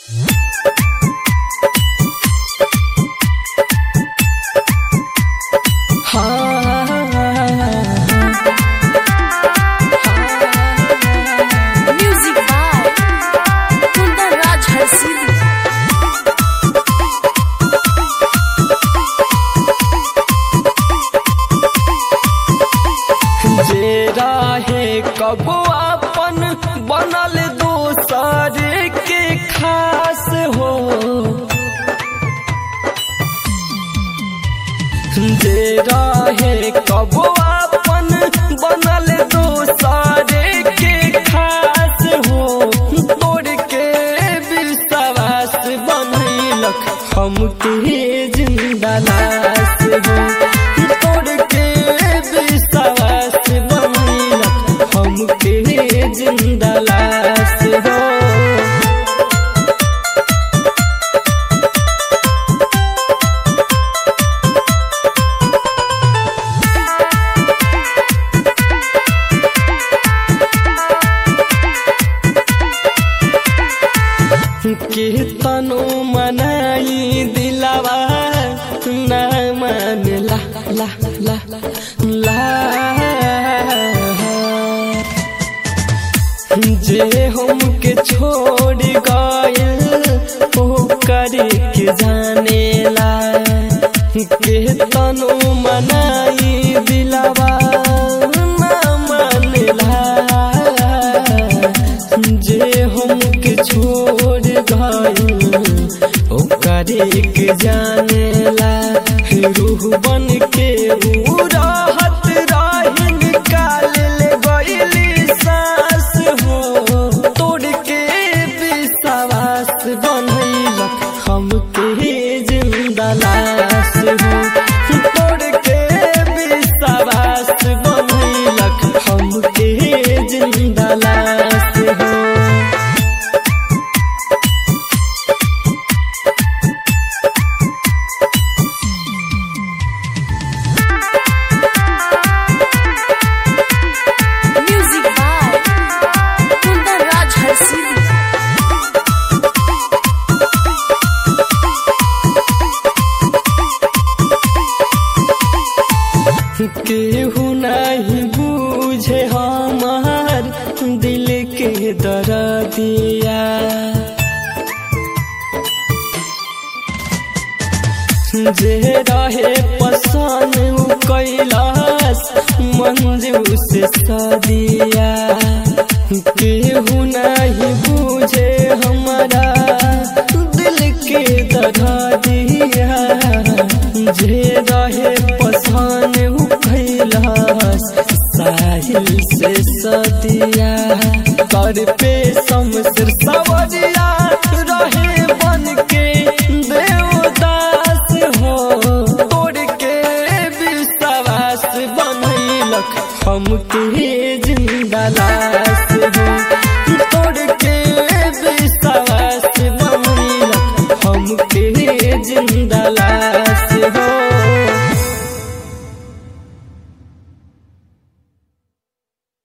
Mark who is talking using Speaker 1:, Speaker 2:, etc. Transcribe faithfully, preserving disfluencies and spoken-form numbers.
Speaker 1: कबो अपन बनल दोसर के खास हो, जे रहे कबो अपन बनल दोसर के खास हो, तोड़ के विश्वास बनैलक हमके जिंदा लाश हो, तोड़ के विश्वास बनैलक हमके जिंदा लाश हो। के तनो मनाई दिलावा ना मान ला ला ला ला, जे हमके छोड़ गइल ओ करे के जाने ला, के तनो मनाई दिलावा ना मान ला, जे हमके छोड़ ओ करे के जानेला, रूह बन के उ राहत राही निकाल ले गइली सांस हो, तोड़ के विश्वास बनैलक हमके जिंदा लाश हो, तोड़ के विश्वास बनैलक हमके जिंदा लाश हो। केहू नहीं बूझे हमार दिल के दर्दिया, जे रहे पसंद उ कैलाश मंजू से सदिया, केहू नहीं बूझे हमारा दिल के दर्दिया, जे रहे पसंद साहिल से सदिया, कर पे शमशेर सवरिया।